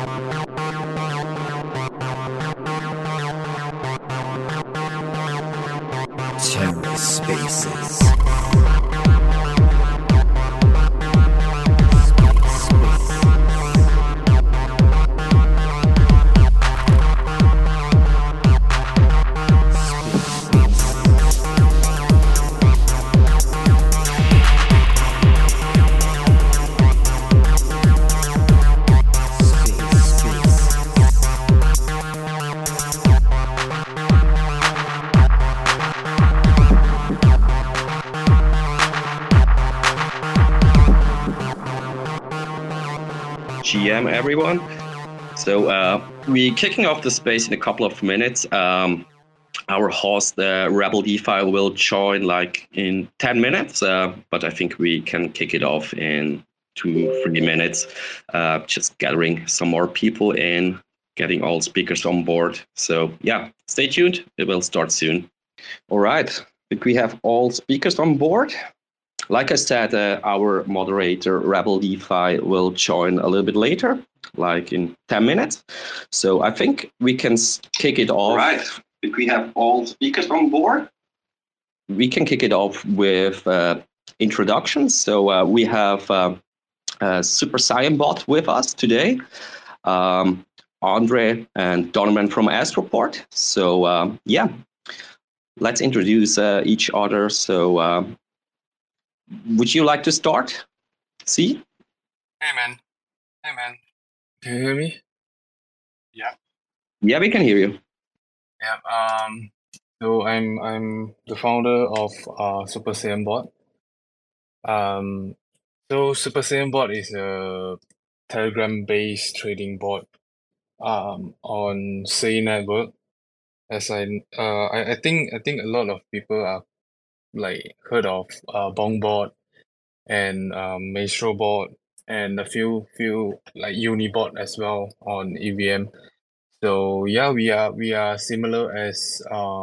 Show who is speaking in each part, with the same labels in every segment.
Speaker 1: TerraSpaces.
Speaker 2: GM, everyone. So we're kicking off the space in a couple of minutes. Our host, Rebel DeFi, will join like in 10 minutes, but I think we can kick it off in 2-3 minutes, just gathering some more people in, getting all speakers on board. So yeah, stay tuned. It will start soon. All right. I think we have all speakers on board. Like I said, our moderator, Rebel DeFi, will join a little bit later, like in 10 minutes. So I think we can kick it off. Right. If we have all speakers on board, we can kick it off with introductions. So we have Super Saiyan Bot with us today, Andre and Donovan from Astroport. So yeah, let's introduce each other. So would you like to start? See?
Speaker 3: Hey man. Can you hear me? Yeah.
Speaker 2: Yeah, we can hear you.
Speaker 3: Yeah. So I'm the founder of Super Saiyan Bot. So Super Saiyan Bot is a Telegram-based trading bot on Say Network. As I think a lot of people are like heard of Bongbot and MaestroBot and a few like Unibot as well on EVM. So yeah, we are similar as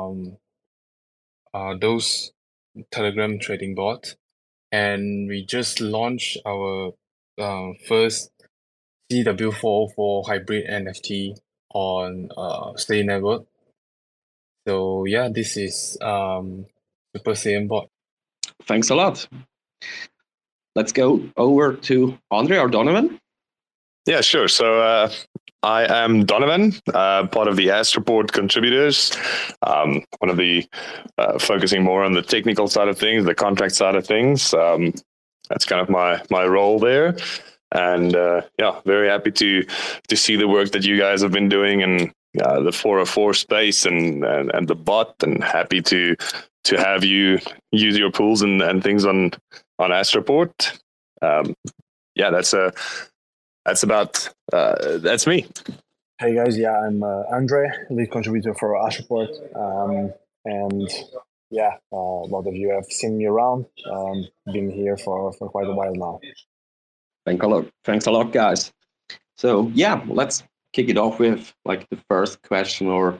Speaker 3: those Telegram trading bots, and we just launched our first CW404 hybrid NFT on Stay Network. So yeah, this is Super Saiyan Bot.
Speaker 2: Thanks a lot. Let's go over to Andre or Donovan.
Speaker 4: Yeah, sure. So I am Donovan, part of the Astroport contributors. One of the focusing more on the technical side of things, the contract side of things. That's kind of my role there. And yeah, very happy to see the work that you guys have been doing in the 404 space and the bot, and happy to have you use your pools and things on Astroport. Yeah, that's me.
Speaker 5: Hey guys, yeah, I'm Andre, lead contributor for Astroport, and yeah, a lot of you have seen me around. Been here for quite a while now.
Speaker 2: Thanks a lot, guys. So yeah, let's kick it off with like the first question, or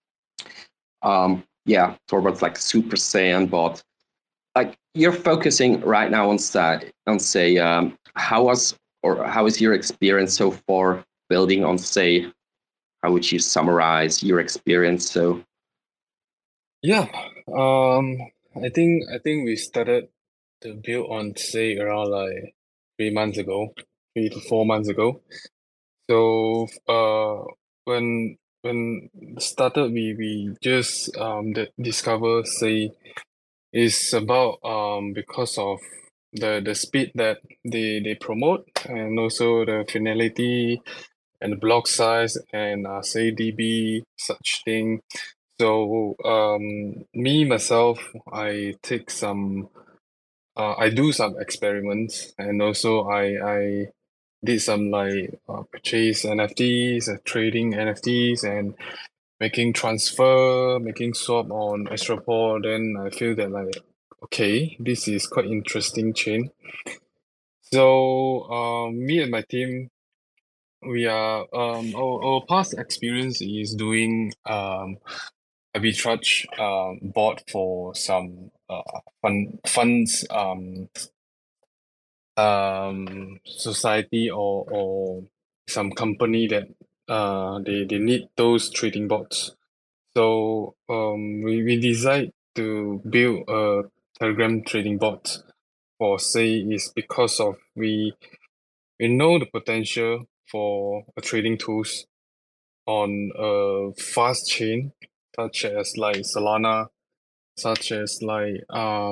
Speaker 2: yeah, towards like Super Saiyan Bot. Like you're focusing right now on say how is your experience so far building on Say? How would you summarize your experience? So
Speaker 3: yeah, I think we started to build on Say around like 3 to 4 months ago. So when started, we just discover Say is about because of the speed that they promote, and also the finality and the block size and Say DB such thing. So me myself, I take some I do some experiments, and also I did some like purchase NFTs, trading NFTs, and making transfer, making swap on Astroport. Then I feel that like, okay, this is quite interesting chain. So me and my team, we are our past experience is doing arbitrage bot for some funds society or some company that they need those trading bots. So we decide to build a Telegram trading bot for say is because of we know the potential for a trading tools on a fast chain such as like Solana, such as like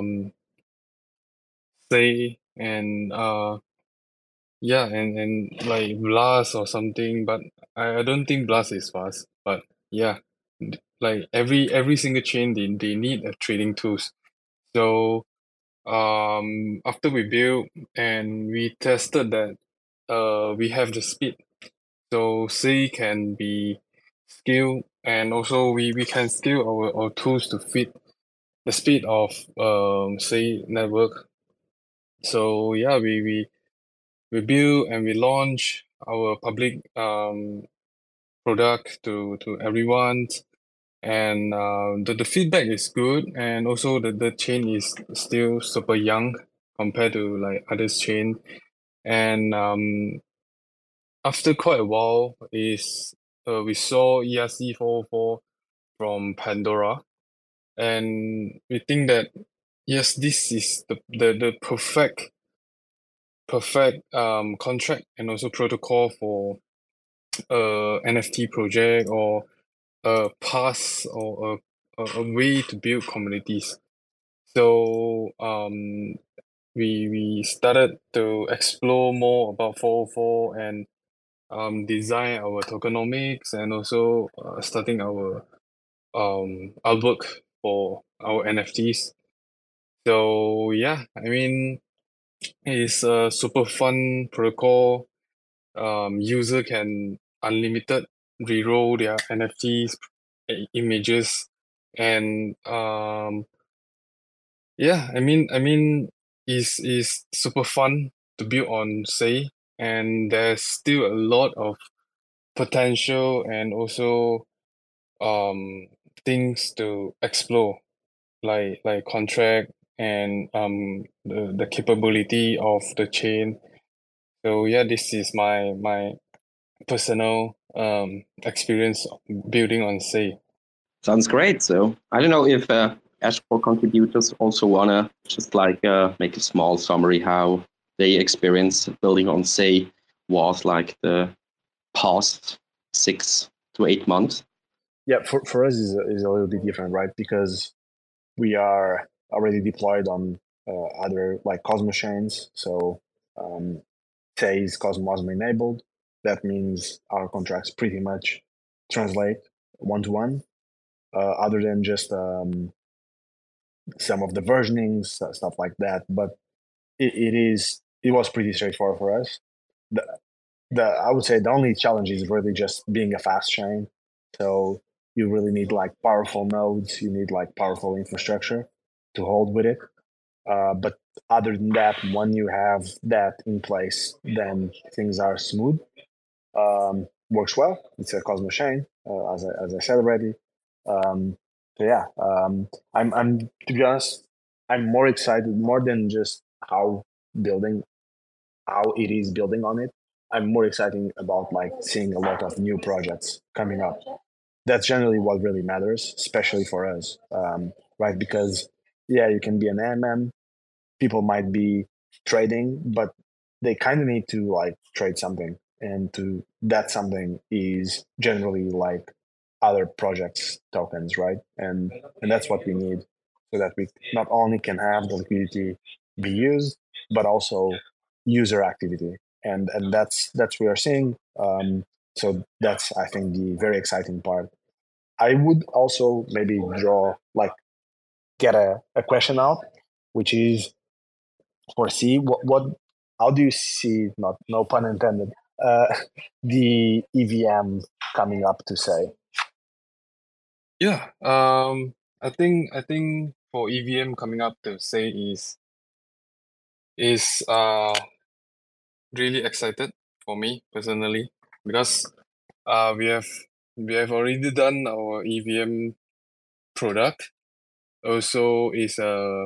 Speaker 3: say and yeah and like Blast or something, but I don't think Blast is fast. But yeah, like every single chain they need a trading tools. So after we built and we tested that we have the speed. So C can be scaled and also we can scale our tools to fit the speed of say network. So yeah, we build and we launch our public product to everyone, and the feedback is good, and also the chain is still super young compared to like others chain, and after quite a while is we saw ERC 404 from Pandora, and we think that yes, this is the perfect contract and also protocol for NFT project or a path or a way to build communities. So we started to explore more about 404 and design our tokenomics and also starting our artwork for our NFTs. So yeah, I mean it's a super fun protocol. User can unlimited reroll their NFTs images, and yeah, I mean is super fun to build on say, and there's still a lot of potential and also um things to explore like contract and the capability of the chain. So yeah, this is my personal experience building on Say.
Speaker 2: Sounds great. So I don't know if Ashport contributors also wanna just like make a small summary how they experience building on Say was like the past 6 to 8 months.
Speaker 5: Yeah, for us is a little bit different, right? Because we are already deployed on other like Cosmos chains. So Say is Cosmos enabled. That means our contracts pretty much translate one to one, other than just some of the versionings, stuff like that. But it was pretty straightforward for us. The, I would say the only challenge is really just being a fast chain. So you really need like powerful nodes, you need like powerful infrastructure to hold with it. But other than that, when you have that in place, then things are smooth. Works well. It's a Cosmos chain, as I said already. So yeah, I'm to be honest, I'm more excited more than just building how it is building on it. I'm more excited about like seeing a lot of new projects coming up. That's generally what really matters, especially for us, right? Because yeah, you can be an MM, people might be trading, but they kind of need to like trade something, and to that something is generally like other projects tokens, right? And that's what we need so that we not only can have the liquidity be used, but also user activity, and that's we are seeing. So that's I think the very exciting part. I would also maybe draw like get a question out, which is foresee what how do you see, not no pun intended, uh, the EVM coming up to say?
Speaker 3: Yeah, I think for EVM coming up to Say is really excited for me personally because we have already done our EVM product. Also is a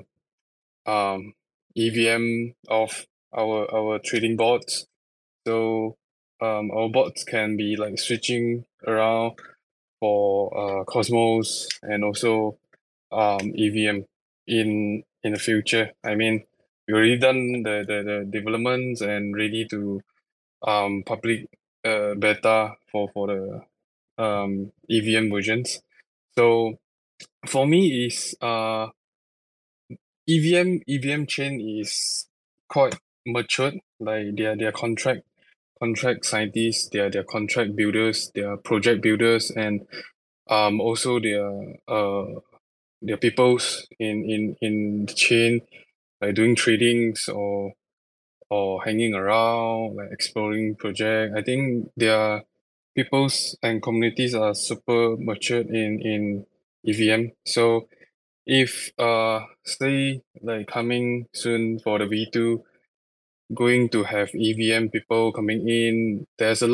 Speaker 3: EVM of our trading bots. So our bots can be like switching around for Cosmos and also EVM in the future. I mean, we already done the developments and ready to public beta for the EVM versions. So for me is EVM chain is quite matured. Like they are contract scientists, they are contract builders, they are project builders, and also they are peoples in the chain, like doing tradings or hanging around, like exploring project. I think their peoples and communities are super matured in EVM. So if say like coming soon for the V2, going to have EVM people coming in,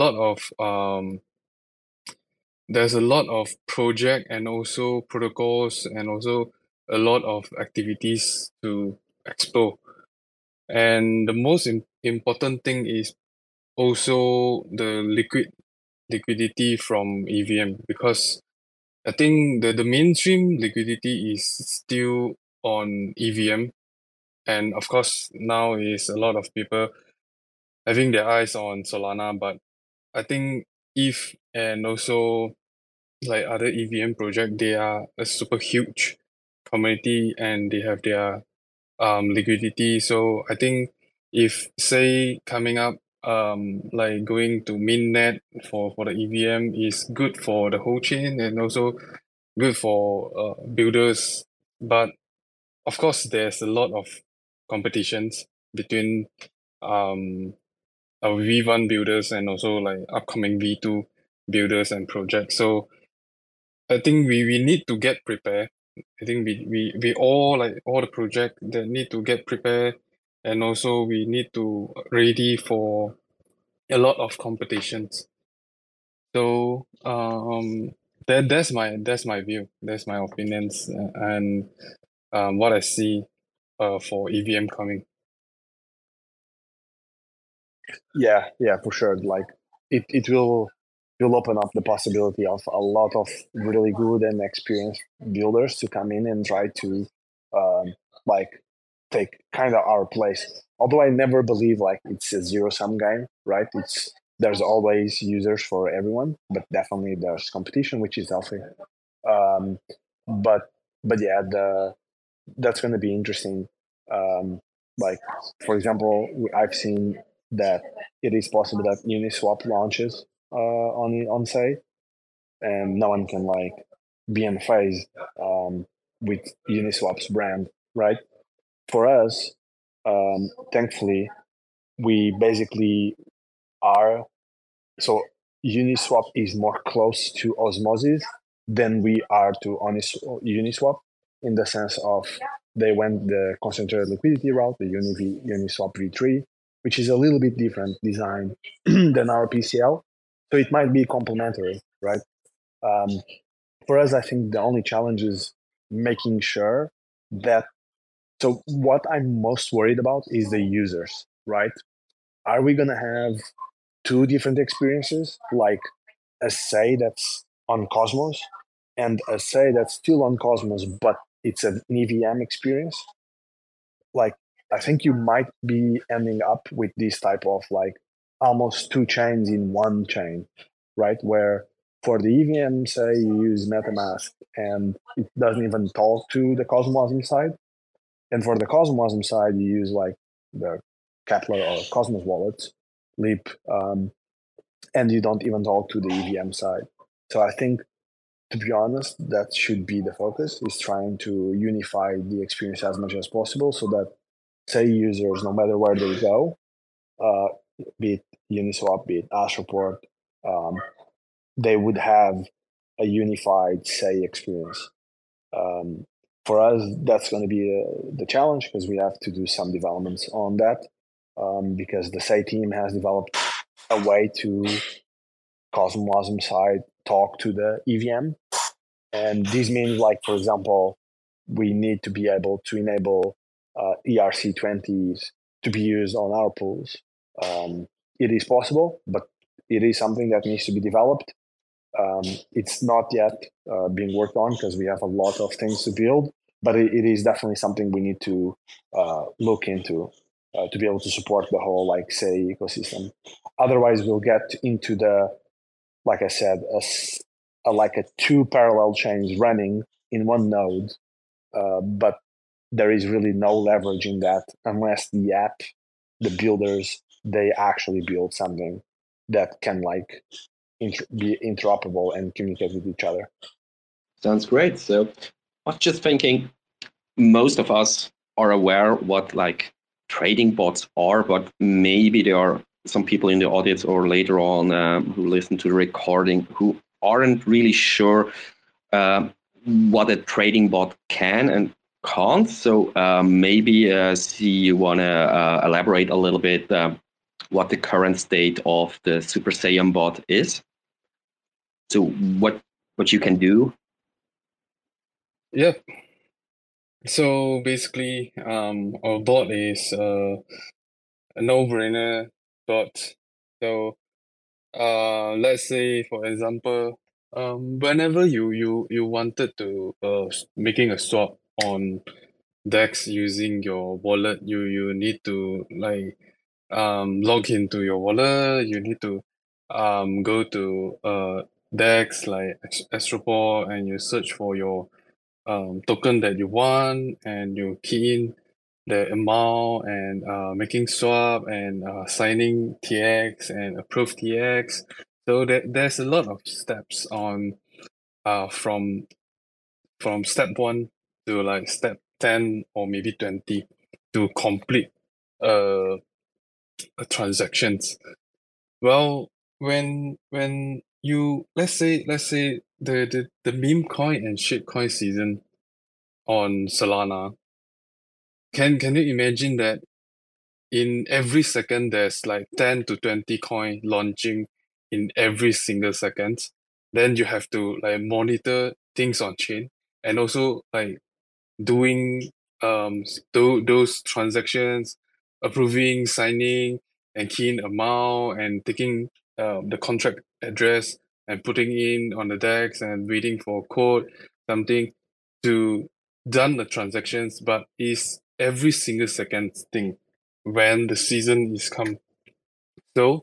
Speaker 3: there's a lot of project and also protocols and also a lot of activities to explore. And the most important thing is also the liquidity from EVM, because I think the mainstream liquidity is still on EVM. And of course, now is a lot of people having their eyes on Solana, but I think ETH and also like other EVM project, they are a super huge community and they have their liquidity. So I think if say coming up like going to mainnet for the EVM is good for the whole chain and also good for builders. But of course there's a lot of competitions between um our V1 builders and also like upcoming V2 builders and projects. So I think we need to get prepared. I think we all like all the project that need to get prepared, and also we need to ready for a lot of competitions. So that's my view. That's my opinions and what I see for EVM coming.
Speaker 5: Yeah, for sure. Like it will open up the possibility of a lot of really good and experienced builders to come in and try to like take kind of our place. Although I never believe like it's a zero sum game, right? There's always users for everyone, but definitely there's competition, which is healthy. Um, but yeah, that's going to be interesting. Like for example, I've seen that it is possible that Uniswap launches on say, and no one can like be in phase with Uniswap's brand, right? For us, thankfully, we basically are so Uniswap is more close to Osmosis than we are to Uniswap in the sense of they went the concentrated liquidity route, the Uniswap V3, which is a little bit different design than our PCL. So it might be complementary, right? For us, I think the only challenge is making sure that. So what I'm most worried about is the users, right? Are we gonna have two different experiences, like a say that's on Cosmos and a say that's still on Cosmos, but it's an EVM experience? Like, I think you might be ending up with this type of like almost two chains in one chain, right? Where for the EVM, say you use MetaMask and it doesn't even talk to the Cosmosm side. And for the Cosmosm side, you use like the Kepler or Cosmos wallets, Leap, and you don't even talk to the EVM side. So I think, to be honest, that should be the focus, is trying to unify the experience as much as possible so that, say, users, no matter where they go, be it Uniswap, be it Astroport, they would have a unified, say, experience. For us, that's going to be the challenge because we have to do some developments on that because the say team has developed a way to Cosmosm side talk to the EVM. And this means, like, for example, we need to be able to enable ERC20s to be used on our pools. It is possible, but it is something that needs to be developed. It's not yet being worked on because we have a lot of things to build, but it is definitely something we need to look into to be able to support the whole, like, say, ecosystem. Otherwise, we'll get into the, like I said, like a two parallel chains running in one node, but there is really no leverage in that unless the app, the builders, they actually build something that can like be interoperable and communicate with each other.
Speaker 2: Sounds great. So I was just thinking, most of us are aware what like trading bots are, but maybe there are some people in the audience or later on who listen to the recording who aren't really sure what a trading bot can and can't. So maybe see you want to elaborate a little bit what the current state of the Super Saiyan bot is. So what you can do.
Speaker 3: Yeah. So basically, our bot is a no-brainer bot. So let's say, for example, whenever you wanted to making a swap on DEX using your wallet, you need to like log into your wallet. You need to go to DEX like Astroport, and you search for your token that you want, and you key in the amount and making swap and signing TX and approve TX. So there's a lot of steps on from step 1 to like step 10 or maybe 20 to complete uh transactions. Well, when you let's say the meme coin and shitcoin season on Solana, can you imagine that in every second there's like 10 to 20 coin launching in every single second? Then you have to like monitor things on chain and also like doing those transactions, approving, signing, and keying amount and taking the contract address and putting in on the DEX and waiting for code, something to done the transactions, but is every single second thing when the season is come. So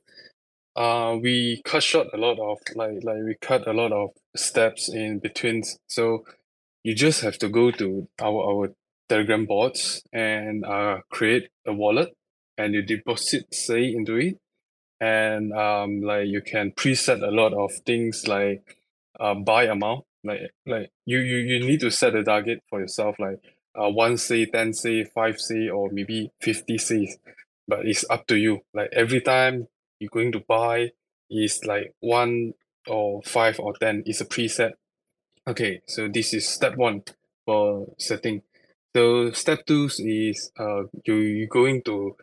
Speaker 3: we cut short a lot of we cut a lot of steps in between. So you just have to go to our Telegram bots and create a wallet, and you deposit say into it, and like you can preset a lot of things like buy amount, like you need to set a target for yourself, like 1 say, 10 say, 5 say, or maybe 50 says, but it's up to you. Like every time you're going to buy is like 1 or 5 or 10 is a preset. Okay, so this is step 1 for setting. So step 2 is you're going to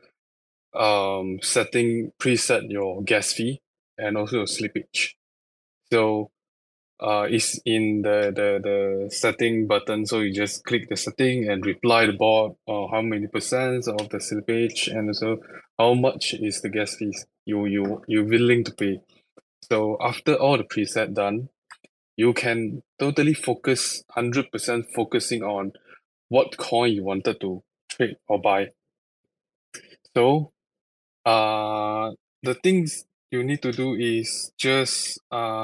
Speaker 3: preset your gas fee and also slippage. So it's in the setting button. So you just click the setting and reply the bot or how many percent of the slippage, and also how much is the gas fees you're willing to pay. So after all the preset done, you can totally focus 100% focusing on what coin you wanted to trade or buy. So the things you need to do is just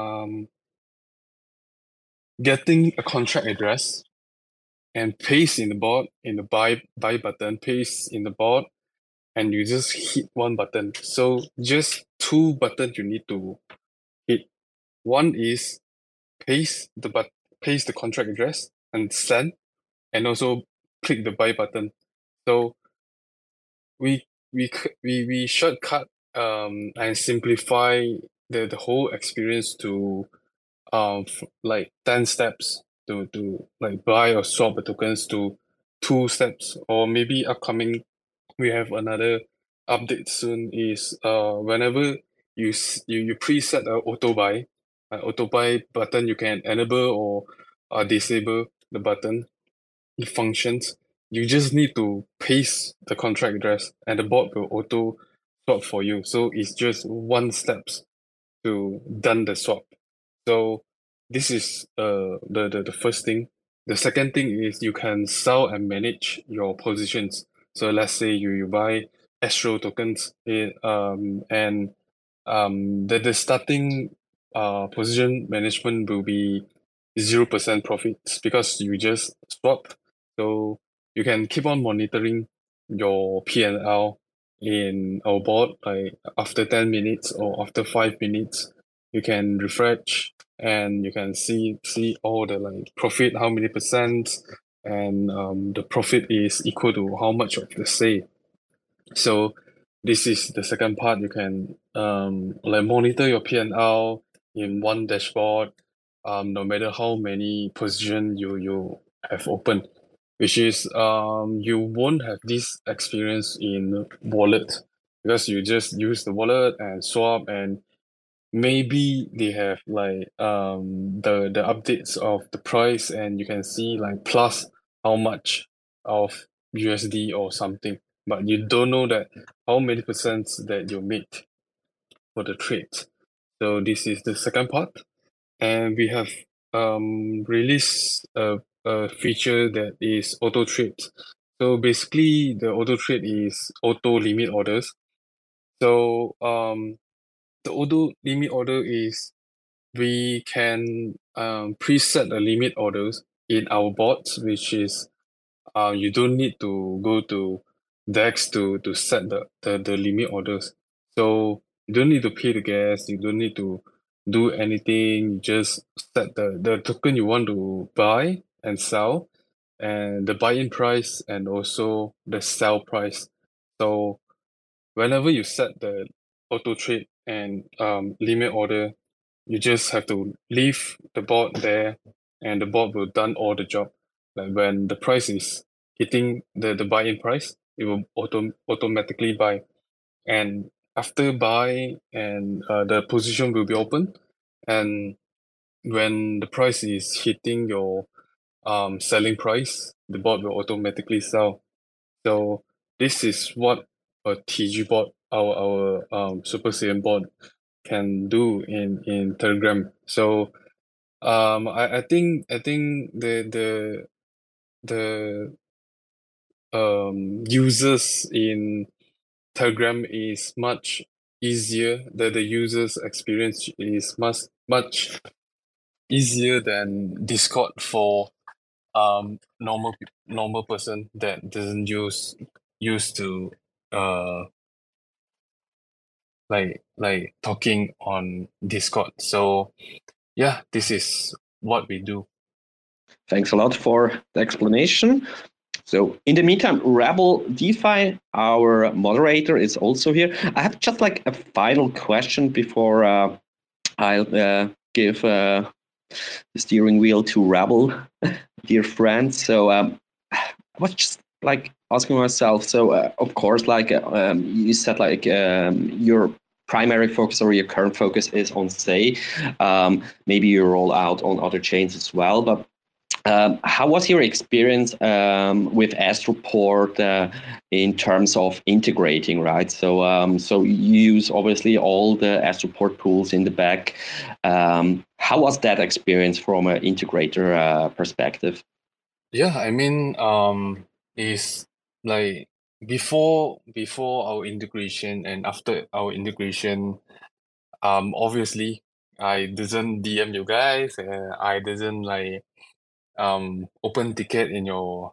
Speaker 3: getting a contract address and paste in the bot, in the buy button, paste in the bot, and you just hit one button. So just two buttons you need to hit. One is paste paste the contract address and send, and also click the buy button. So we shortcut and simplify the whole experience to like 10 steps to like buy or swap the tokens to 2 steps, or maybe upcoming we have another update soon is whenever you preset a auto buy button, you can enable or disable the button. It functions. You just need to paste the contract address and the bot will auto swap for you. So it's just 1 steps to done the swap. So this is the first thing. The second thing is you can sell and manage your positions. So let's say you buy Astro tokens and the starting position management will be 0% profits because you just swap. So you can keep on monitoring your P&L in our board, like after 10 minutes or after 5 minutes, you can refresh and you can see all the like profit, how many percent, and the profit is equal to how much of the say. So this is the second part. You can like monitor your P&L in one dashboard, no matter how many position you have open, which is you won't have this experience in wallet because you just use the wallet and swap, and maybe they have like the updates of the price and you can see like plus how much of USD or something, but you don't know that how many percent that you make for the trade. So this is the second part, and we have released a feature that is auto trade. So basically, the auto trade is auto limit orders. So the auto limit order is we can preset the limit orders in our bots, which is you don't need to go to DEX to set the limit orders. So you don't need to pay the gas, you don't need to do anything, you just set the token you want to buy and sell, and the buy-in price and also the sell price. So whenever you set the auto trade and limit order, you just have to leave the board there and the board will done all the job. Like when the price is hitting the buy-in price, it will automatically buy. And after buy and the position will be open. And when the price is hitting your selling price, the board will automatically sell. So this is what a TG bot, our Super Saiyan bot can do in Telegram. So I think the users in Telegram is much easier. The users experience is much easier than Discord for normal person that doesn't used to uh like talking on Discord. So yeah, this is what we do.
Speaker 2: Thanks a lot for the explanation. So in the meantime, Rebel DeFi, our moderator, is also here. I have just like a final question before I'll give the steering wheel to Rebel, dear friend. So I was just like asking myself. So of course, like you said, like your primary focus or your current focus is on Sei. Maybe you roll out on other chains as well, but how was your experience with Astroport in terms of integrating, right? So you use obviously all the Astroport pools in the back. How was that experience from an integrator perspective?
Speaker 3: Yeah, I mean, is like before our integration and after our integration, obviously I didn't DM you guys, I didn't like open ticket in your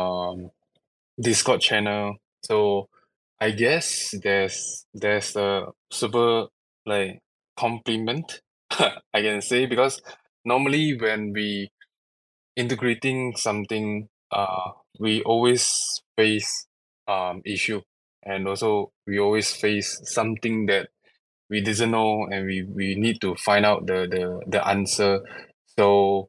Speaker 3: Discord channel. So I guess there's a super like compliment I can say, because normally when we integrating something, we always face issue, and also we always face something that we didn't know, and we need to find out the answer. So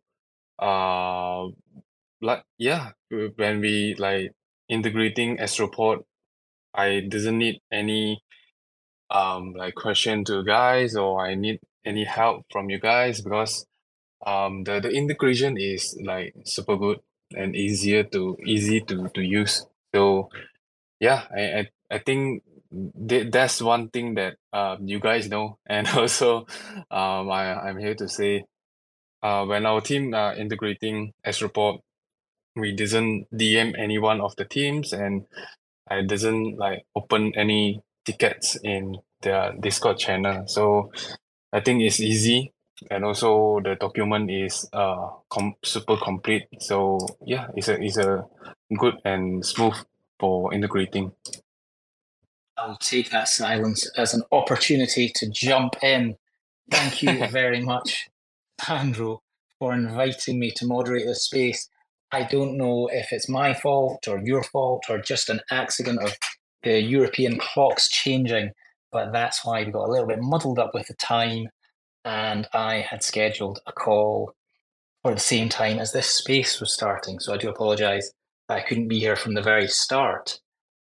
Speaker 3: uh like yeah, when we like integrating Astroport, I didn't need any like question to you guys, or I need any help from you guys, because the integration is like super good and easy to use. So yeah, I think that's one thing that you guys know, and also I'm here to say when our team are integrating Astroport, we didn't DM any one of the teams, and I didn't like open any tickets in their Discord channel. So I think it's easy, and also the document is super complete. So yeah, it's a good and smooth for integrating.
Speaker 1: I'll take that silence as an opportunity to jump in. Thank you very much, Sandro, for inviting me to moderate this space. I don't know if it's my fault or your fault or just an accident of the European clocks changing, but that's why we got a little bit muddled up with the time, and I had scheduled a call for the same time as this space was starting. So I do apologise that I couldn't be here from the very start.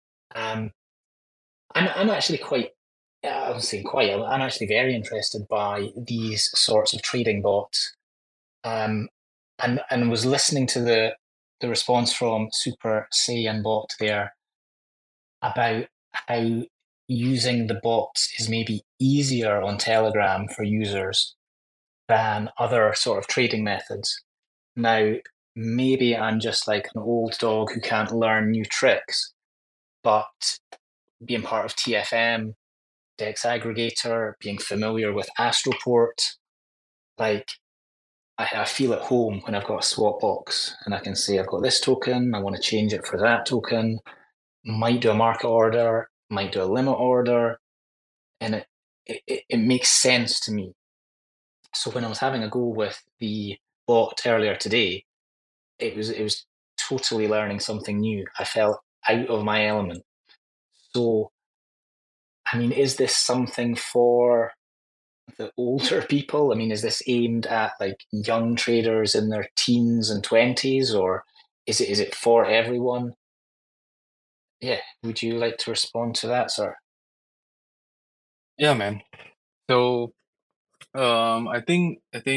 Speaker 1: I'm actually quite, I was saying quite, I'm actually very interested by these sorts of trading bots. And was listening to the response from Super Saiyan Bot there about how using the bots is maybe easier on Telegram for users than other sort of trading methods. Now, maybe I'm just like an old dog who can't learn new tricks, but being part of TFM, Dex Aggregator, being familiar with Astroport, like I feel at home when I've got a swap box and I can say I've got this token, I want to change it for that token, might do a market order, might do a limit order, and it makes sense to me. So when I was having a go with the bot earlier today, it was totally learning something new. I felt out of my element. So, I mean, is this something for the older people? I mean, is this aimed at like young traders in their teens and 20s, or is it for everyone? Yeah, would you like to respond to that, sir?
Speaker 3: Yeah, man. So I think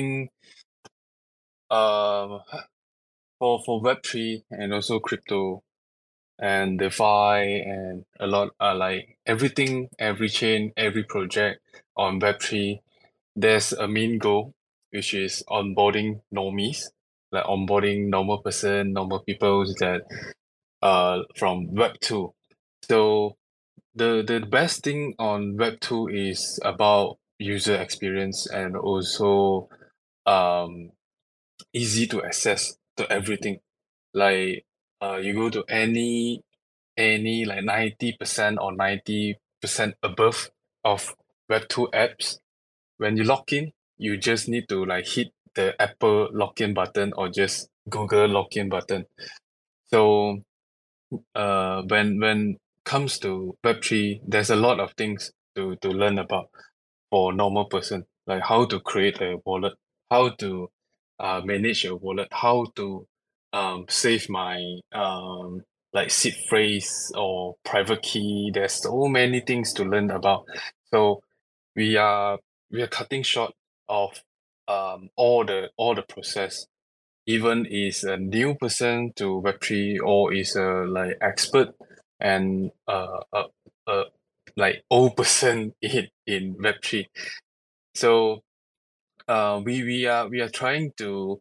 Speaker 3: for Web3 and also crypto and DeFi and a lot like everything, every chain, every project on Web3, there's a main goal, which is onboarding normies, like onboarding normal person, normal people that from Web2. So the best thing on Web2 is about user experience and also um easy to access to everything. Like you go to any like 90% or 90% above of Web2 apps. When you log in, you just need to like hit the Apple login button or just Google login button. So when comes to Web3, there's a lot of things to learn about for normal person, like how to create a wallet, how to manage a wallet, how to save my like seed phrase or private key. There's so many things to learn about. So we are we are cutting short of all the process. Even is a new person to Web3 or is a like expert and like old person in Web3. So we are trying to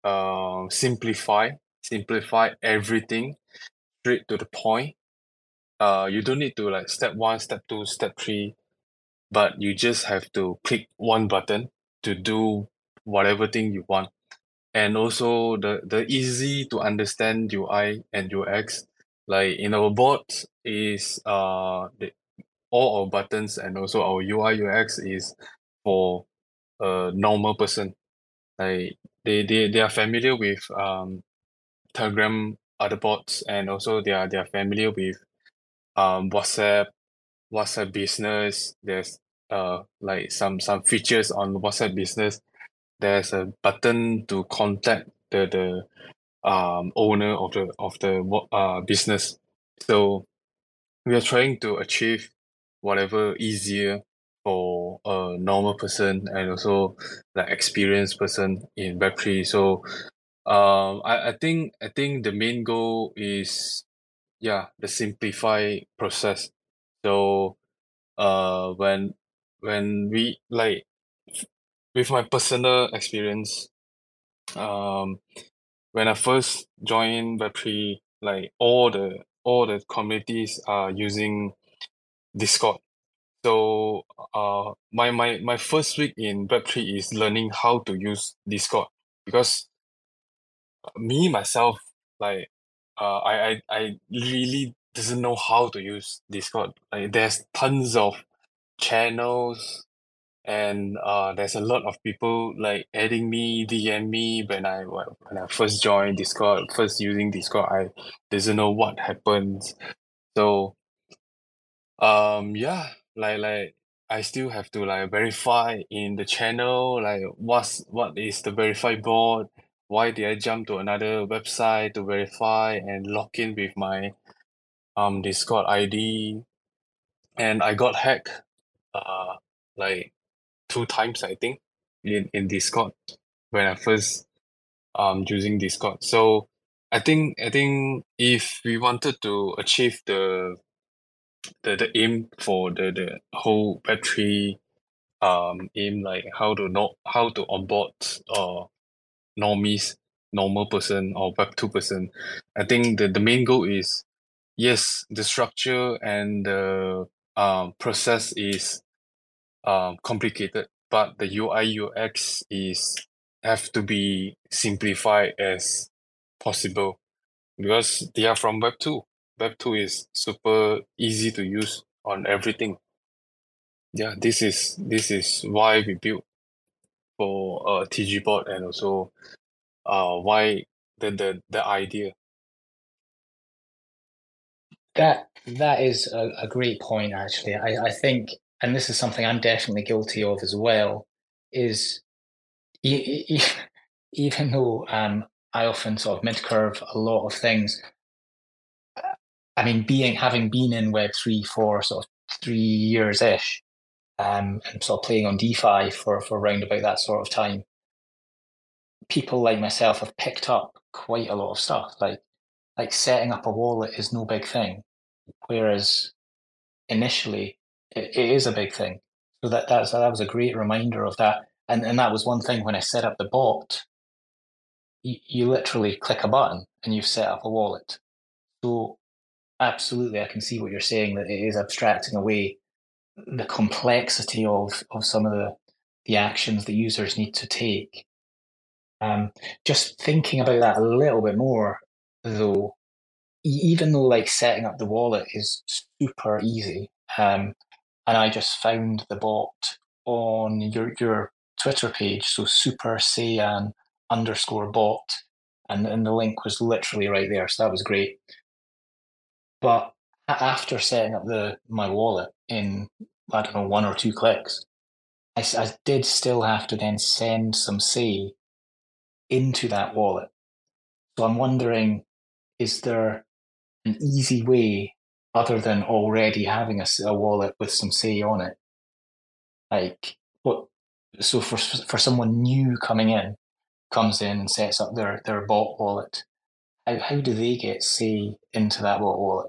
Speaker 3: simplify everything straight to the point. You don't need to like step 1, step 2, step 3, but you just have to click one button to do whatever thing you want. And also the easy to understand UI and UX, like in our bot is all our buttons and also our UI UX is for a normal person. Like they are familiar with Telegram other bots, and also they are familiar with WhatsApp business. There's like some features on WhatsApp business. There's a button to contact the owner of the business. So we are trying to achieve whatever easier for a normal person and also the experienced person in Web3. So I think the main goal is the simplify process. So when we like with my personal experience, um when I first joined Web3, like all the communities are using Discord. So my first week in Web3 is learning how to use Discord, because me myself, like I really doesn't know how to use Discord. Like there's tons of channels, and there's a lot of people like adding me, DM me when I first joined Discord, first using Discord. I doesn't know what happens. So yeah, like I still have to like verify in the channel, like what is the verify bot? Why did I jump to another website to verify and log in with my Discord ID? And I got hacked like 2 times, I think, in Discord when I first using Discord. So I think if we wanted to achieve the aim for the whole Web3 aim, like how to onboard normies, normal person or Web2 person, I think the main goal is, yes, the structure and the process is complicated, but the UI UX is have to be simplified as possible, because they are from Web 2. Web 2 is super easy to use on everything. Yeah, this is why we built for TG and also why the idea.
Speaker 1: That is a great point, actually. I think, and this is something I'm definitely guilty of as well, is even though I often sort of mid-curve a lot of things, I mean, having been in Web3 for sort of 3 years-ish, and sort of playing on DeFi for around about that sort of time, people like myself have picked up quite a lot of stuff. Like setting up a wallet is no big thing, whereas initially it is a big thing. So that was a great reminder of that, and that was one thing when I set up the bot. You literally click a button and you've set up a wallet. So absolutely, I can see what you're saying, that it is abstracting away the complexity of some of the actions that users need to take. Just thinking about that a little bit more, though, even though like setting up the wallet is super easy, and I just found the bot on your Twitter page, so Super Saiyan underscore bot, and the link was literally right there, so that was great. But after setting up my wallet in, I don't know, 1 or 2 clicks, I did still have to then send some Sei into that wallet. So I'm wondering, is there an easy way other than already having a wallet with some Sei on it? Like what? So for someone new comes in and sets up their bot wallet, how do they get Sei into that bot wallet?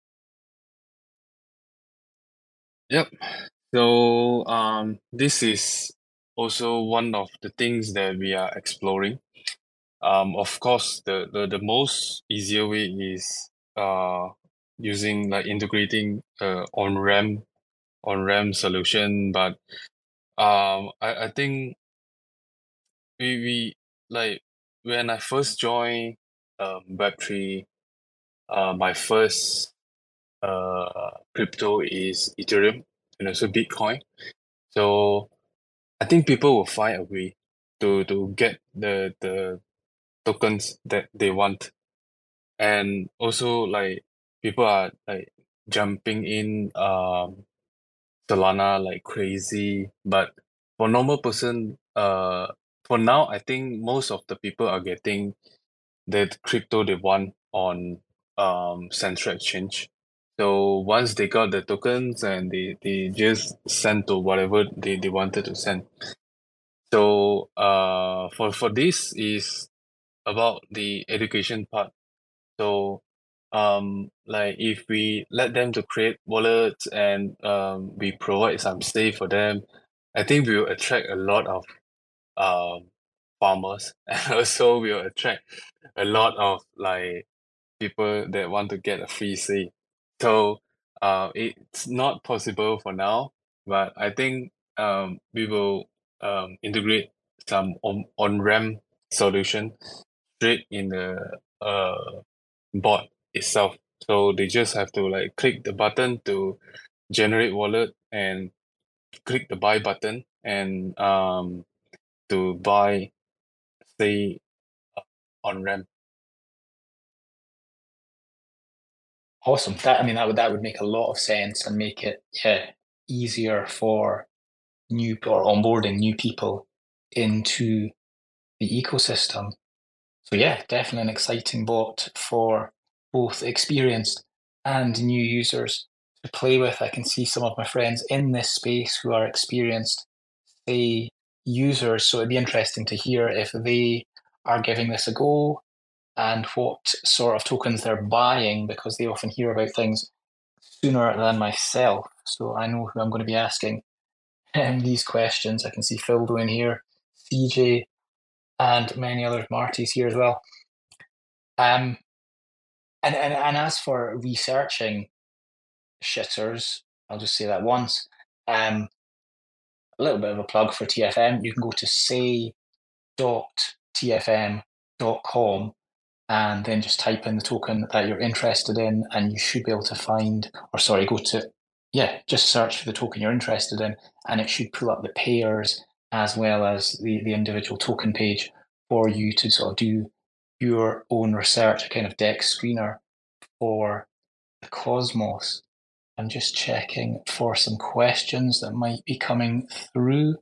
Speaker 3: Yep. So this is also one of the things that we are exploring. Of course, the most easier way is using like integrating on-ramp solution, but I think we like when I first joined Web3, my first crypto is Ethereum and also Bitcoin. So I think people will find a way to get the tokens that they want. And also like people are like jumping in Solana like crazy. But for normal person, for now I think most of the people are getting the crypto they want on central exchange. So once they got the tokens and they just send to whatever they wanted to send. So for this is about the education part. So like if we let them to create wallets and we provide some safe for them, I think we will attract a lot of farmers and also we will attract a lot of like people that want to get a free seed. So it's not possible for now, but I think we will integrate some on-ramp solution straight in the bot itself. So they just have to like click the button to generate wallet and click the buy button and to buy, say, on-ramp.
Speaker 1: Awesome. That would make a lot of sense and make it easier for new or onboarding new people into the ecosystem. So yeah, definitely an exciting bot for both experienced and new users to play with. I can see some of my friends in this space who are experienced, say, users. So it'd be interesting to hear if they are giving this a go and what sort of tokens they're buying, because they often hear about things sooner than myself. So I know who I'm going to be asking these questions. I can see Phildo in here, CJ, and many others. Marty's here as well. And as for researching shitters, I'll just say that once. A little bit of a plug for TFM. You can go to say.tfm.com and then just type in the token that you're interested in, and you should be able to find, just search for the token you're interested in, and it should pull up the pairs as well as the individual token page for you to sort of do your own research, a kind of DEX screener for the Cosmos. I'm just checking for some questions that might be coming through.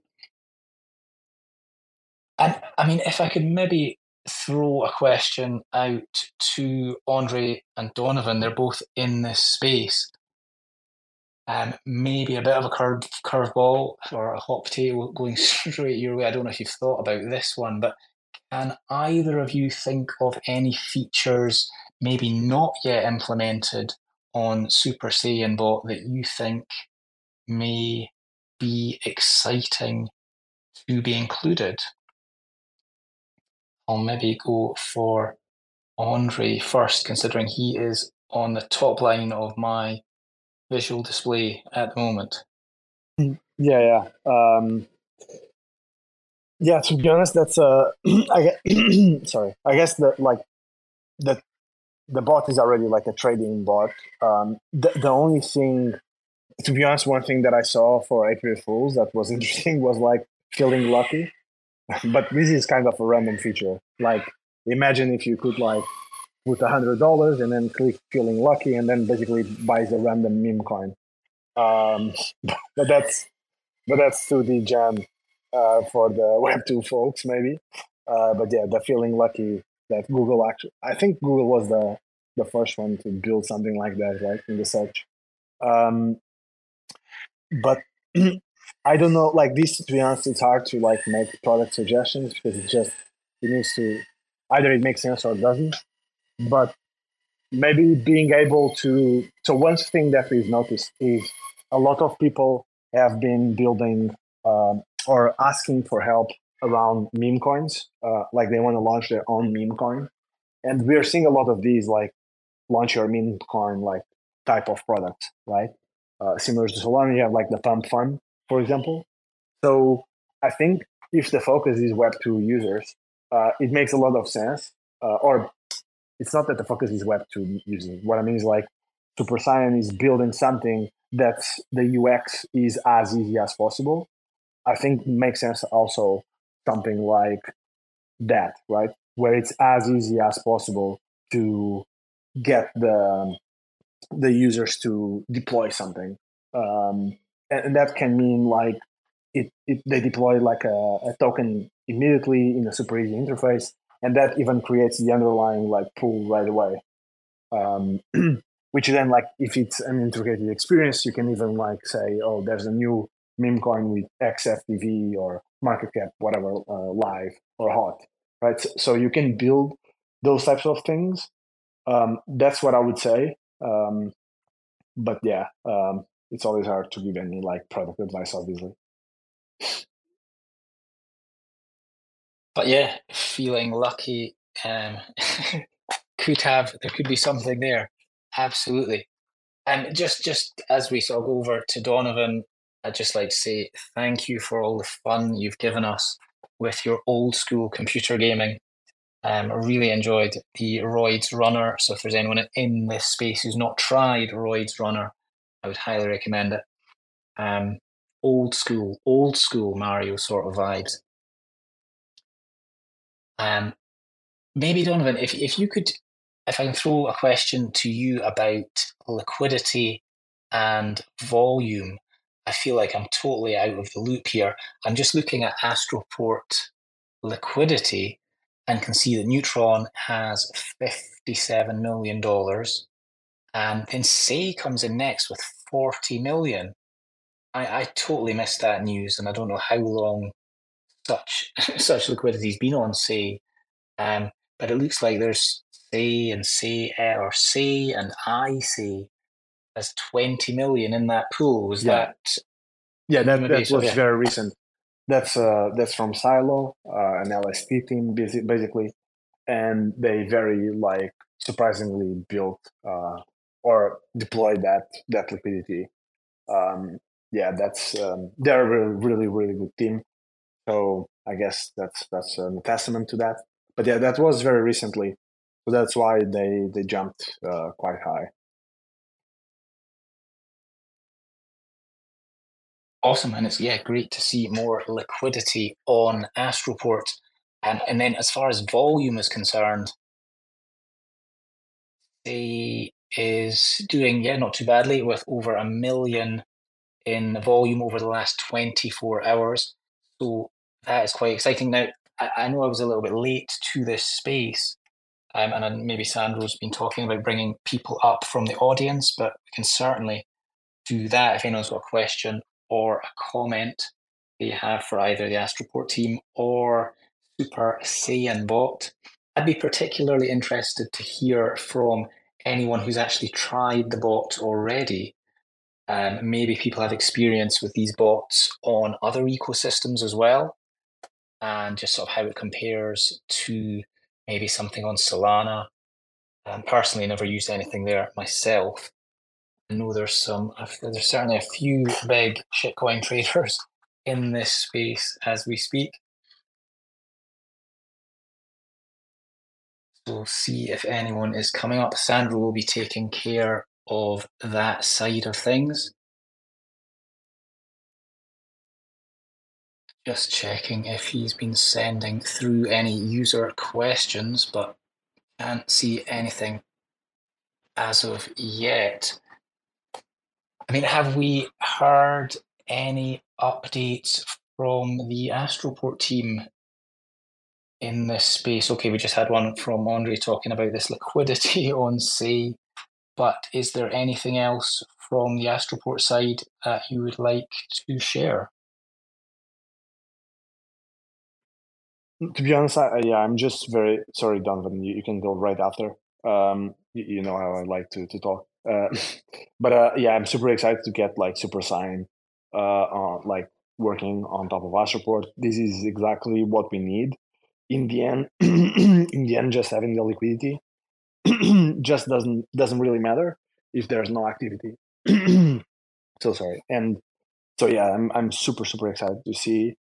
Speaker 1: And I mean, if I could maybe throw a question out to Andre and Donovan, they're both in this space. Maybe a bit of a curveball or a hot potato going straight your way. I don't know if you've thought about this one, but can either of you think of any features maybe not yet implemented on Super Saiyan Bot that you think may be exciting to be included? I'll maybe go for Andre first, considering he is on the top line of my visual display at the moment.
Speaker 5: Yeah. Yeah, to be honest, that's sorry. I guess the bot is already like a trading bot. The only thing, to be honest, one thing that I saw for April Fools that was interesting was like feeling lucky. But this is kind of a random feature. Like, imagine if you could like put $100 and then click feeling lucky, and then basically buys a random meme coin. But that's to the jam for the Web2 folks, maybe. But yeah, the feeling lucky that Google actually, I think Google was the first one to build something like that, right, in the search. But I don't know, like this, to be honest, it's hard to like make product suggestions because it needs to, either it makes sense or it doesn't. But maybe being able to, so one thing that we've noticed is a lot of people have been building or asking for help around meme coins. Like they want to launch their own meme coin. And we're seeing a lot of these like launch your meme coin like type of product, right? Similar to Solana, you have like the Pump Fund, for example. So I think if the focus is Web2 users, it makes a lot of sense. Or it's not that the focus is Web2 users. What I mean is like Super Saiyan is building something that the UX is as easy as possible. I think it makes sense also something like that, right? Where it's as easy as possible to get the users to deploy something. And that can mean like they deploy like a token immediately in a super easy interface, and that even creates the underlying like pool right away. Which then like if it's an integrated experience, you can even like say, oh, there's a new meme coin with XFDV or market cap, whatever, live or hot, right? So you can build those types of things. That's what I would say. But yeah, it's always hard to give any like product advice, obviously.
Speaker 1: But yeah, feeling lucky. There could be something there. Absolutely. And just as we sort of go over to Donovan, I'd just like to say thank you for all the fun you've given us with your old school computer gaming. I really enjoyed the Roids Runner. So if there's anyone in this space who's not tried Roids Runner, I would highly recommend it. Old school Mario sort of vibes. Maybe Donovan, if you could, if I can throw a question to you about liquidity and volume, I feel like I'm totally out of the loop here. I'm just looking at Astroport liquidity and can see that Neutron has $57 million. And then Say comes in next with 40 million. I totally missed that news, and I don't know how long such liquidity's been on Say. But it looks like there's Say and Say or Say and I Say as 20 million in that pool. Was that?
Speaker 5: Yeah, that was very recent. That's from Silo, an LST team, basically, and they very like surprisingly built or deployed that liquidity. That's they're a really really good team. So I guess that's a testament to that. But yeah, that was very recently, so that's why they jumped quite high.
Speaker 1: Awesome, and it's great to see more liquidity on Astroport. And then as far as volume is concerned, they is doing not too badly with over 1 million in volume over the last 24 hours. So that is quite exciting. Now, I know I was a little bit late to this space, and maybe Sandro's been talking about bringing people up from the audience, but we can certainly do that if anyone's got a question or a comment they have for either the Astroport team or Super Saiyan Bot. I'd be particularly interested to hear from anyone who's actually tried the bot already. Maybe people have experience with these bots on other ecosystems as well, and just sort of how it compares to maybe something on Solana. Personally, never used anything there myself. I know there's certainly a few big shitcoin traders in this space as we speak. So we'll see if anyone is coming up. Sandro will be taking care of that side of things. Just checking if he's been sending through any user questions, but can't see anything as of yet. I mean, have we heard any updates from the Astroport team in this space? Okay, we just had one from Andre talking about this liquidity on Say, but is there anything else from the Astroport side that you would like to share?
Speaker 5: To be honest, I'm just very sorry, Donovan. You can go right after. You know how I like to talk. But I'm super excited to get like Super Saiyan, like working on top of Astroport. This is exactly what we need. In the end, just having the liquidity just doesn't really matter if there's no activity. So sorry, and so I'm super excited to see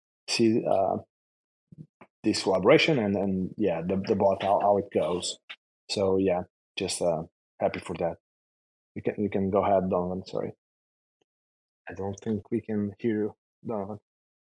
Speaker 5: this collaboration and the bot how it goes. So just happy for that. You can go ahead, Donovan. Sorry, I don't think we can hear you, Donovan.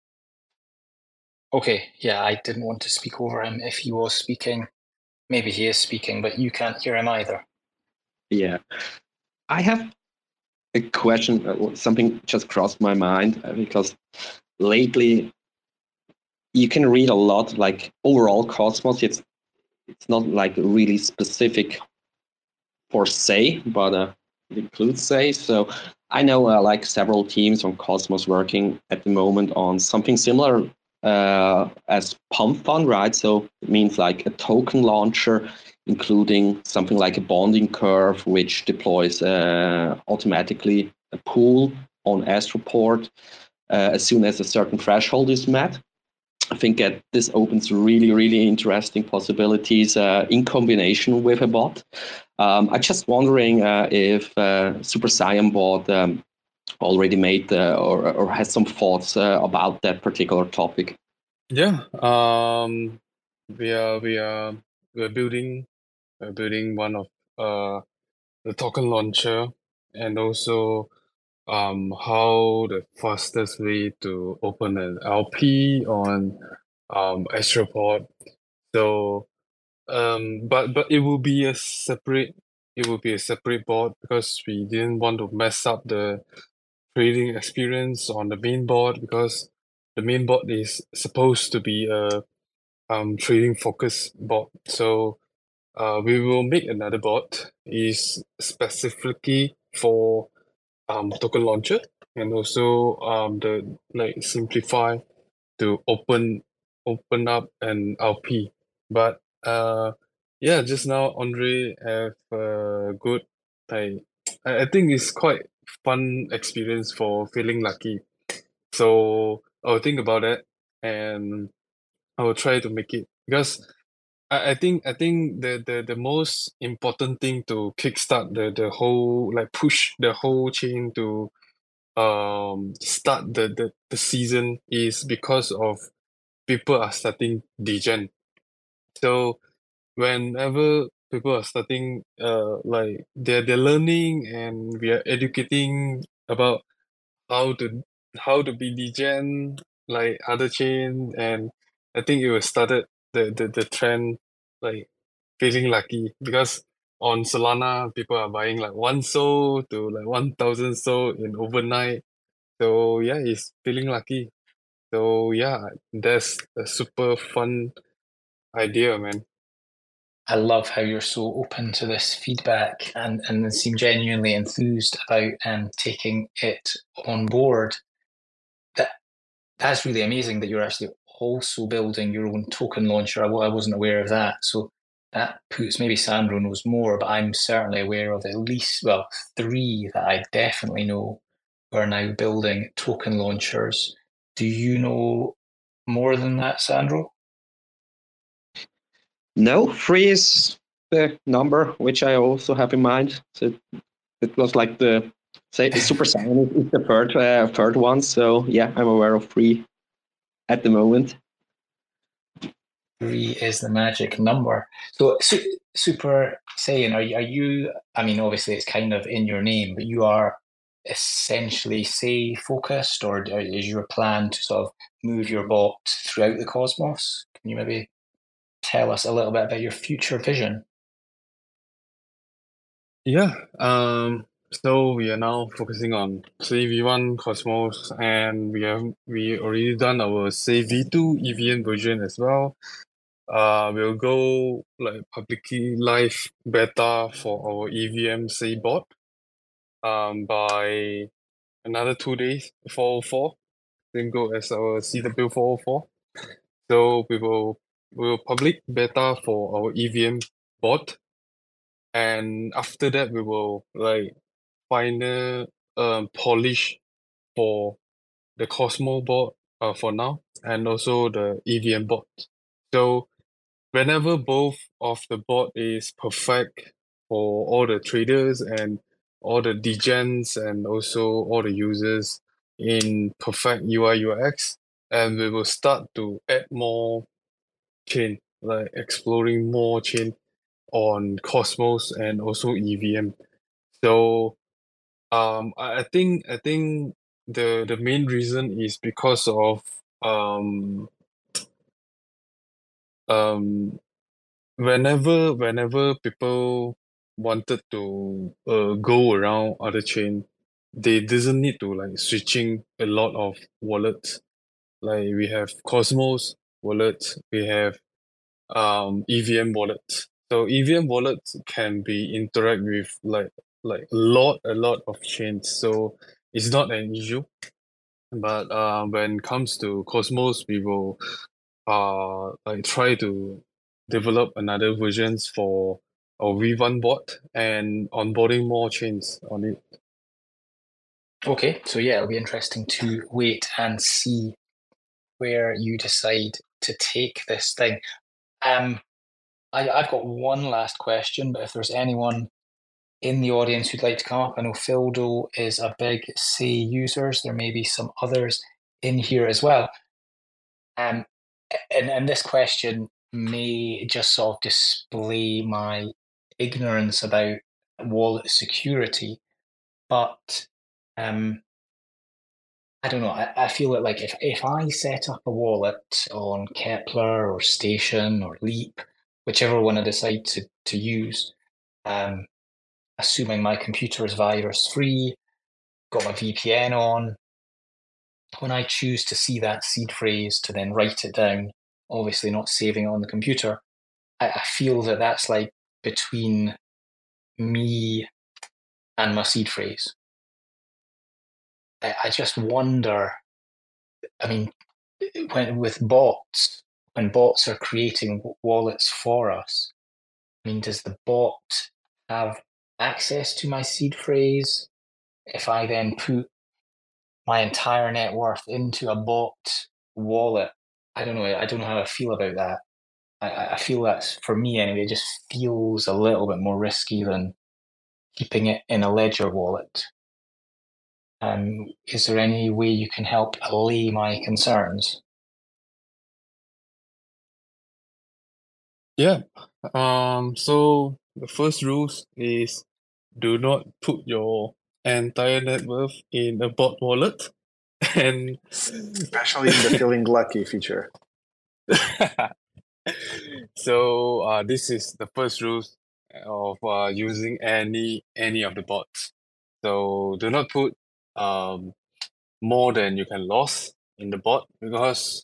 Speaker 1: Okay, I didn't want to speak over him if he was speaking. Maybe he is speaking, but you can't hear him either.
Speaker 2: Yeah, I have a question. Something just crossed my mind because lately you can read a lot, like overall Cosmos. It's not like really specific for Say, but it includes Say. So I know like several teams on Cosmos working at the moment on something similar as Pump Fund, right? So it means like a token launcher including something like a bonding curve, which deploys automatically a pool on Astroport as soon as a certain threshold is met. I think that this opens really, really interesting possibilities in combination with a bot. I'm just wondering if Super Saiyan bot already made or has some thoughts about that particular topic.
Speaker 3: Yeah. We're building one of the token launcher, and also how the fastest way to open an LP on Astroport. So but it will be a separate board, because we didn't want to mess up the trading experience on the main board, because the main board is supposed to be a trading focused board. So we will make another board is specifically for token launcher, and also the like simplify to open up an LP. But yeah, just now Andre have a good like I think it's quite fun experience for feeling lucky. So I'll think about it, and I will try to make it, because I think the most important thing to kickstart the whole, like push the whole chain to start the season, is because of people are starting degen. So whenever people are starting like they're learning, and we are educating about how to be degen like other chain, and I think it was started the trend, like feeling lucky, because on Solana people are buying like 1 SOL to like 1,000 SOL in overnight. So yeah, it's feeling lucky. So yeah, that's a super fun idea, man.
Speaker 1: I love how you're so open to this feedback and seem genuinely enthused about taking it on board. That's really amazing that you're actually also building your own token launcher. I wasn't aware of that. So that puts, maybe Sandro knows more, but I'm certainly aware of at least, well, three that I definitely know who are now building token launchers. Do you know more than that, Sandro?
Speaker 2: No, 3 is the number which I also have in mind. So it was like the Super Saiyan is the third one. So yeah, I'm aware of 3 at the moment.
Speaker 1: 3 is the magic number. So Super Saiyan, are you? I mean, obviously it's kind of in your name, but you are essentially Sei focused, or is your plan to sort of move your bot throughout the cosmos? Can you maybe tell us a little bit about your future vision?
Speaker 3: Yeah. So we are now focusing on Say V1 Cosmos, and we already done our Say V2 EVM version as well. We'll go like publicly live beta for our EVM Say bot by another 2 days, 404. Same go as our CW 404. So we will public beta for our EVM bot, and after that we will like final polish for the Cosmo bot for now, and also the EVM bot. So whenever both of the bot is perfect for all the traders and all the degens, and also all the users in perfect UI UX, and we will start to add more chain, like exploring more chain on Cosmos and also EVM. So I think the main reason is because of um um whenever people wanted to go around other chain, they doesn't need to like switching a lot of wallets. Like we have Cosmos wallets, we have EVM wallets. So EVM wallets can be interact with like a lot of chains. So it's not an issue. But when it comes to Cosmos, we will like try to develop another versions for our V1 bot and onboarding more chains on it.
Speaker 1: Okay, so yeah, it'll be interesting to wait and see where you decide to take this thing. I've got one last question, but if there's anyone in the audience who'd like to come up, I know Fildo is a big Sei user. There may be some others in here as well. And this question may just sort of display my ignorance about wallet security, but I don't know. I feel that like if I set up a wallet on Kepler or Station or Leap, whichever one I decide to use, assuming my computer is virus free, got my VPN on, when I choose to see that seed phrase to then write it down, obviously not saving it on the computer, I feel that that's like between me and my seed phrase. I just wonder, I mean, when bots are creating wallets for us, I mean, does the bot have access to my seed phrase? If I then put my entire net worth into a bot wallet, I don't know. I don't know how I feel about that. I feel that's, for me anyway, it just feels a little bit more risky than keeping it in a Ledger wallet. Is there any way you can help allay my concerns?
Speaker 3: Yeah. So the first rules is do not put your entire net worth in a bot wallet. And
Speaker 5: Especially in the feeling lucky feature.
Speaker 3: so this is the first rule of using any of the bots. So do not put more than you can lose in the bot, because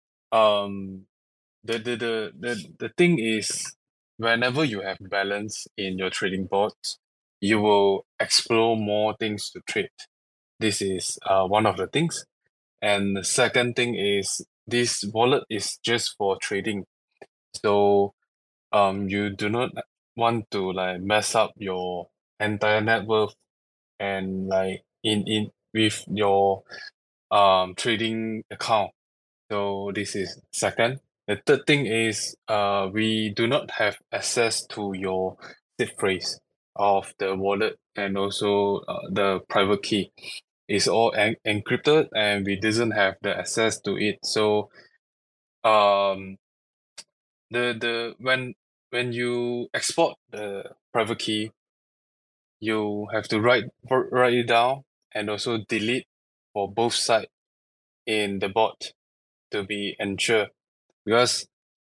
Speaker 3: the thing is, whenever you have balance in your trading bots, you will explore more things to trade. This is one of the things. And the second thing is, this wallet is just for trading. So you do not want to like mess up your entire net worth and like in with your trading account. So this is second. The third thing is we do not have access to your seed phrase of the wallet, and also the private key is all encrypted, and we doesn't have the access to it. So um the when you export the private key, you have to write it down and also delete for both sides in the bot to be ensured, because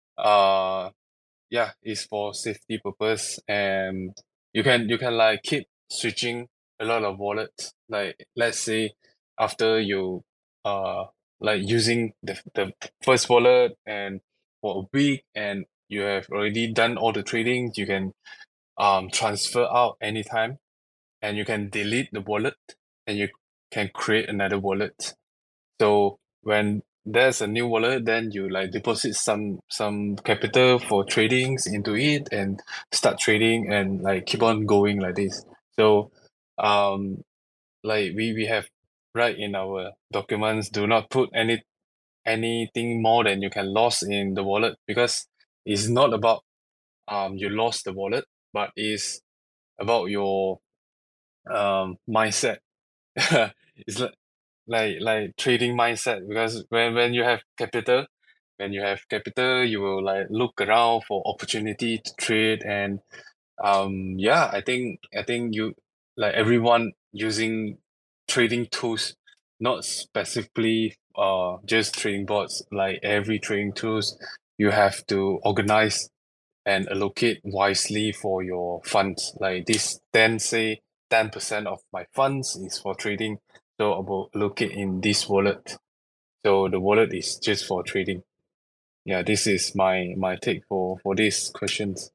Speaker 3: yeah, it's for safety purpose. And you can like keep switching a lot of wallets. Like let's say after you like using the first wallet and for a week, and you have already done all the trading, you can transfer out anytime, and you can delete the wallet, and you can create another wallet. So when there's a new wallet, then you like deposit some capital for tradings into it and start trading and like keep on going like this. So like we have right in our documents, do not put anything more than you can lose in the wallet, because it's not about you lost the wallet, but it's about your mindset. It's like trading mindset, because when you have capital, you will like look around for opportunity to trade. And yeah, I think you like everyone using trading tools, not specifically just trading bots, like every trading tools, you have to organize and allocate wisely for your funds. Like this 10% of my funds is for trading, so I will allocate in this wallet. So the wallet is just for trading. Yeah, this is my take for these questions.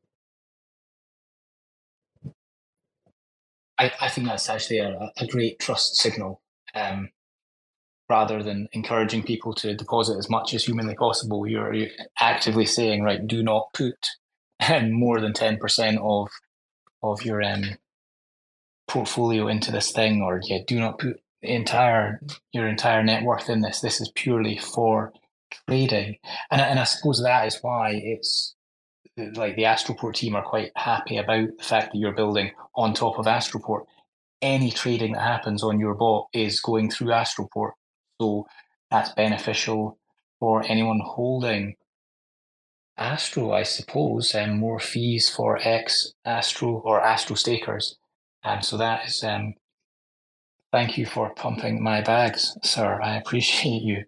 Speaker 1: I think that's actually a great trust signal. rather than encouraging people to deposit as much as humanly possible, you're actively saying, right, do not put more than 10% of your portfolio into this thing, or do not put your entire net worth in this. This is purely for trading, and I suppose that is why it's like the Astroport team are quite happy about the fact that you're building on top of Astroport. Any trading that happens on your bot is going through Astroport, so that's beneficial for anyone holding Astro, I suppose, and more fees for ex-Astro or Astro stakers. So that is, thank you for pumping my bags, sir. I appreciate you.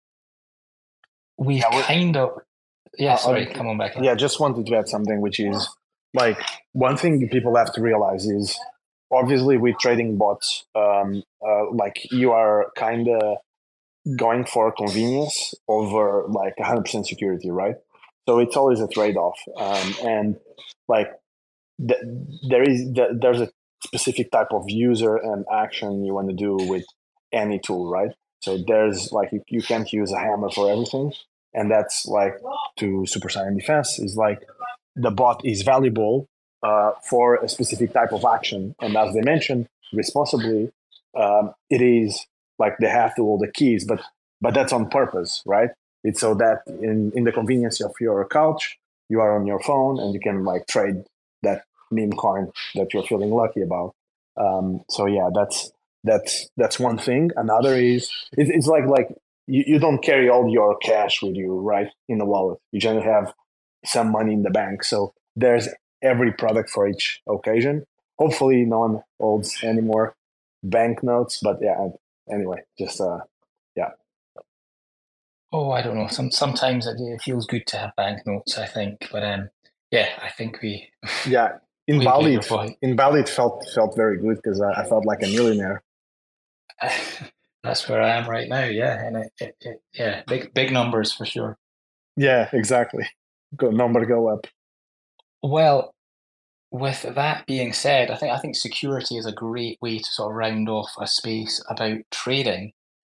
Speaker 1: We've come on back.
Speaker 5: Yeah, just wanted to add something, which is like one thing people have to realize is obviously with trading bots, like you are kind of going for convenience over like 100% security, right? So it's always a trade-off, and like there's a specific type of user and action you want to do with any tool, right? So there's like you can't use a hammer for everything, and that's like to Super Saiyan Defense is like the bot is valuable for a specific type of action, and as they mentioned, responsibly, it is like they have to hold the keys, but that's on purpose, right? It's so that in the convenience of your couch, you are on your phone and you can like trade that meme coin that you're feeling lucky about. So yeah, that's one thing. Another is it's like you don't carry all your cash with you, right, in the wallet. You generally have some money in the bank. So there's every product for each occasion. Hopefully no one holds any more banknotes, but yeah, anyway, just yeah.
Speaker 1: Oh, I don't know. Sometimes it feels good to have banknotes, I think. But yeah, I think we.
Speaker 5: Yeah, in Bali, it felt very good because I felt like a millionaire.
Speaker 1: That's where I am right now. Yeah, and yeah, big numbers for sure.
Speaker 5: Yeah, exactly. Number go up.
Speaker 1: Well, with that being said, I think security is a great way to sort of round off a space about trading.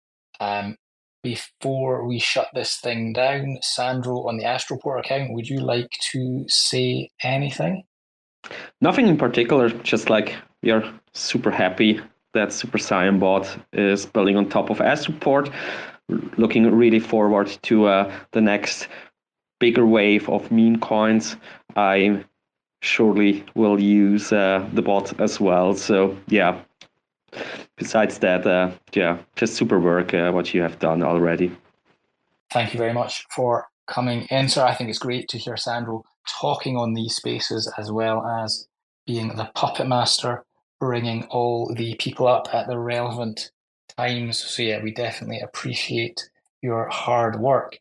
Speaker 1: Before we shut this thing down, Sandro, on the Astroport account, would you like to say anything?
Speaker 2: Nothing in particular, just like we are super happy that Super Saiyan bot is building on top of Astroport. Looking really forward to the next bigger wave of meme coins. I surely will use the bot as well. So yeah, besides that, just super work what you have done already.
Speaker 1: Thank you very much for coming in, sir. I think it's great to hear Sandro talking on these spaces, as well as being the puppet master, bringing all the people up at the relevant times. So yeah, we definitely appreciate your hard work.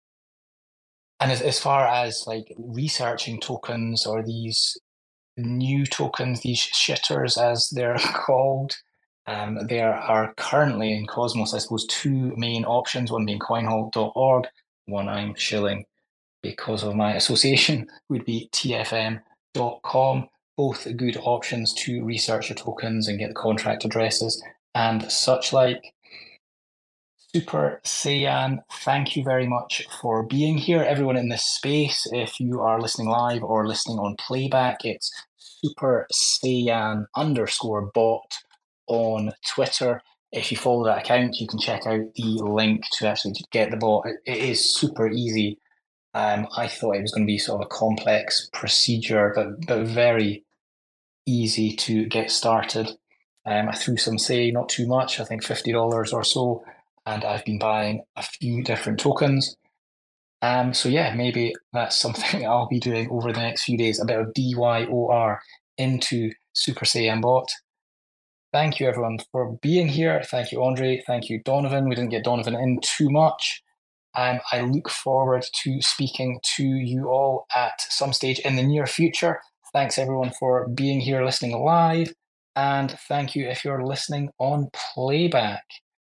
Speaker 1: And as far as like researching tokens or these new tokens, these shitters as they're called, there are currently in Cosmos, I suppose, two main options, one being coinhall.org, one I'm shilling because of my association would be tfm.com. Both good options to research your tokens and get the contract addresses and such like. Super Saiyan, thank you very much for being here. Everyone in this space, if you are listening live or listening on playback, it's Super Saiyan _bot on Twitter. If you follow that account, you can check out the link to actually get the bot. It is super easy. I thought it was going to be sort of a complex procedure, but very easy to get started. I threw some say, not too much, I think $50 or so, and I've been buying a few different tokens. So yeah, maybe that's something I'll be doing over the next few days, a bit of DYOR into Super Saiyan bot. Thank you everyone for being here. Thank you, Andre. Thank you, Donovan. We didn't get Donovan in too much. I look forward to speaking to you all at some stage in the near future. Thanks everyone for being here, listening live, and thank you if you're listening on playback.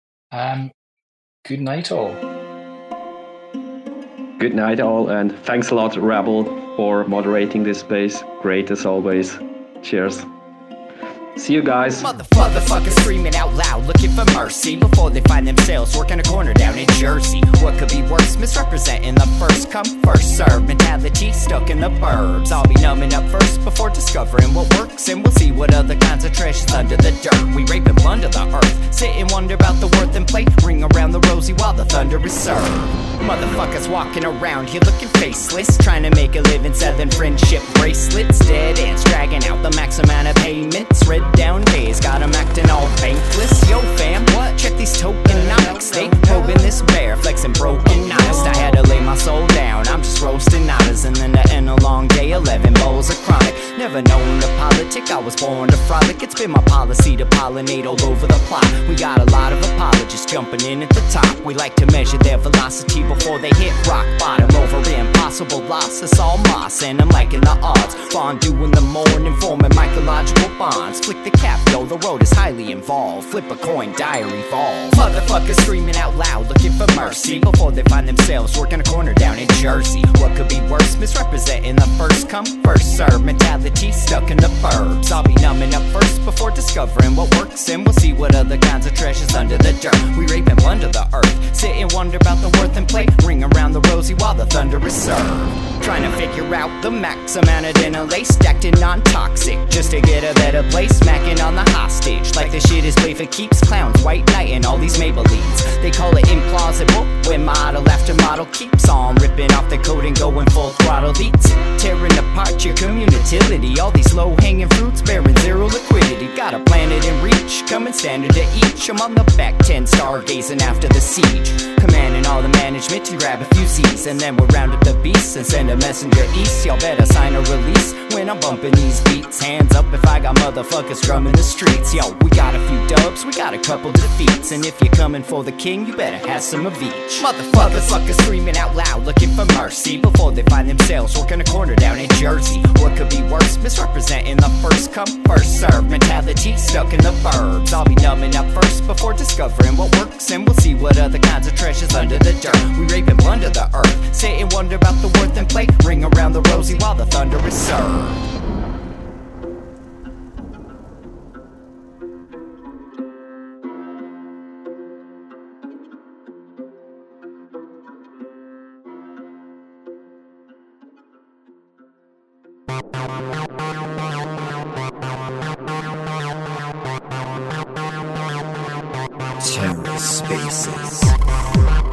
Speaker 1: Good night all.
Speaker 2: Good night all, and thanks a lot, Rebel, for moderating this space. Great as always. Cheers. See you guys.
Speaker 6: Motherfuckers screaming out loud, looking for mercy before they find themselves working a corner down in Jersey. What could be worse? Misrepresenting the first come, first serve mentality stuck in the burbs. I'll be numbing up first before discovering what works, and we'll see what other kinds of trash is under the dirt. We rape and plunder the earth, sit and wonder about the worth and play, ring around the rosy while the thunder is served. Motherfuckers walking around here looking faceless, trying to make a living selling friendship bracelets. Dead ends dragging out the max amount of payments. Red down days got 'em acting all bankless. Yo fam, what? Check these tokenomics. They probing this bear, flexing broken honest. I had to lay my soul down, I'm just roasting hours, and then to end a long day, 11 bowls of chronic. Never known to politic, I was born to frolic. It's been my policy to pollinate all over the plot. We got a lot of apologists jumping in at the top. We like to measure their velocity before they hit rock bottom. Over impossible loss, it's all moss, and I'm liking the odds. Fondue in the morning, forming mycological bonds. Flick the cap, yo, the road is highly involved. Flip a coin, diary evolve. Motherfuckers screaming out loud, looking for mercy before they find themselves working a corner down in Jersey. What could be worse? Misrepresenting the first come, first serve mentality stuck in the burbs. I'll be numbing up first before discovering what works, and we'll see what other kinds of treasures under the dirt. We rape and plunder the earth, sit and wonder about the worth and play, ring around the rosy while the thunder is served. Trying to figure out the max amount of dinner lace, stacked in non-toxic, just to get a better place. Smacking on the hostage, like the shit is play for keeps. Clowns, white knight, and all these Maybellines. They call it implausible, when model after model keeps on ripping off the coat and going full throttle beats. Tearing apart your community, all these low-hanging fruits bearing zero liquidity. Got a planet in reach, coming standard to each. I'm on the back 10, stargazing after the siege, commanding all the management to grab a few C's, and then we'll round up the beasts and send a messenger east. Y'all better sign a release when I'm bumping these beats. Hands up if I got motherfuckers drumming the streets. Yo, we got a few dubs, we got a couple defeats, and if you're coming for the king, you better have some of each. Motherfuckers screaming out loud, looking for mercy before they find themselves working a corner down in Jersey. What could be worse? Misrepresenting the first come, first serve mentality stuck in the burbs. I'll be numbing up first before discovering what works, and we'll see what other kinds of treasures under the dirt. We rape and plunder the earth, sit and wonder about the worth and play, ring around the rosy while the thunder is served. TerraSpaces.